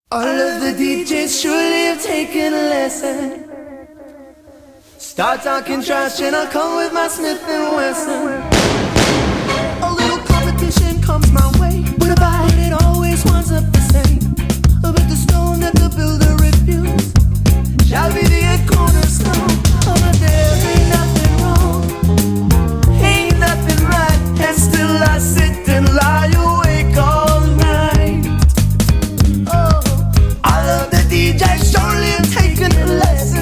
All of the DJs surely have taken a lesson. Start talking trash and I'll come with my Smith & Wesson. A little competition comes my way, but about it always winds up the same. But the stone that the builder refused shall be the cornerstone. Oh, but there ain't nothing wrong, ain't nothing right, and still I sit and lie awake all night. Oh, all of the DJs surely have taken a lesson.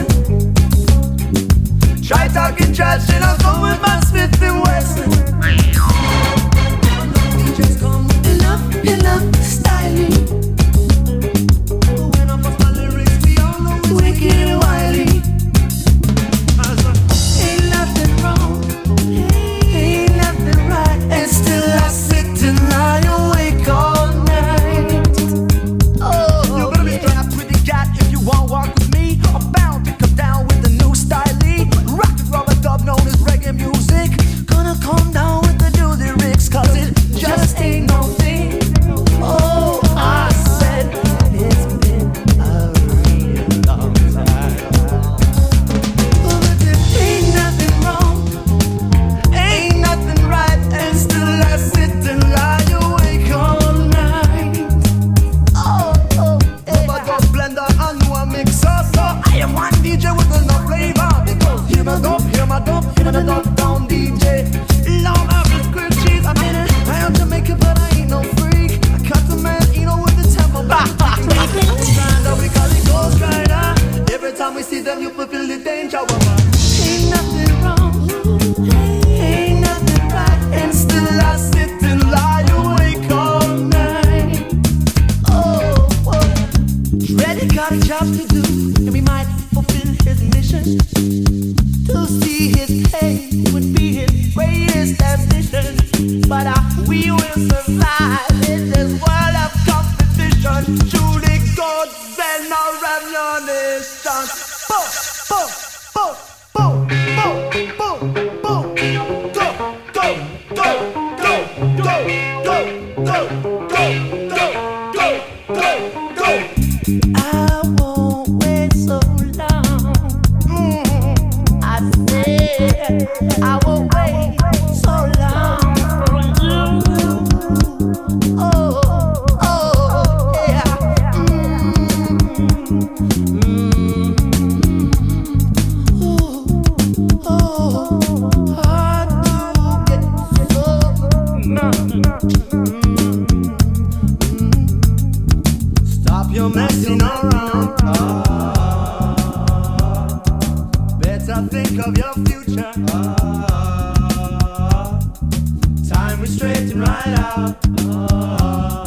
Try talking trash and I'll go with my Smith & Wesson. DJs come with enough styling. But when I bust my lyrics, we all know it's wicked and wily. Ain't nothing wrong, ain't nothing right, and still I sit and lie awake all night. Oh, you're gonna be strapped with the cat if you won't walk with me. I'm bound to come down with the new style. Rock and roll dub known as reggae music. Gonna come down with the new lyrics, cause it just ain't no thing. Oh, I said it's been a real long time. Oh, but there ain't nothing wrong, ain't nothing right, and still I sit and lie awake all night. Oh, yeah. My dub blender and new mixer, so I am one DJ with enough flavor. Hear my dub, hear my dub, hear my dub down DJ. Love every grilled cheese, I mean it. I am Jamaican, but I ain't no freak. I cut the man, you know, with the tempo. We call it Ghost Rider. Every time we see them, you fulfill the danger. Ain't nothing wrong, ain't nothing right, and still I sit and lie awake all night. Oh, Reddy got a job to do, and we might fulfill his mission. To see his pay would be his greatest ambition. But we will survive in this world of competition. Truly gods and our ammunition. Boom, boom, boom, boom, boom, boom, boom. Go, go, go, go, go, go, go, go, go, go, go, go. I won't wait so long. I said I will wait so long for you. Oh, yeah. Hard to get so. Stop your messing around. Better think of your future. Time will straighten right out.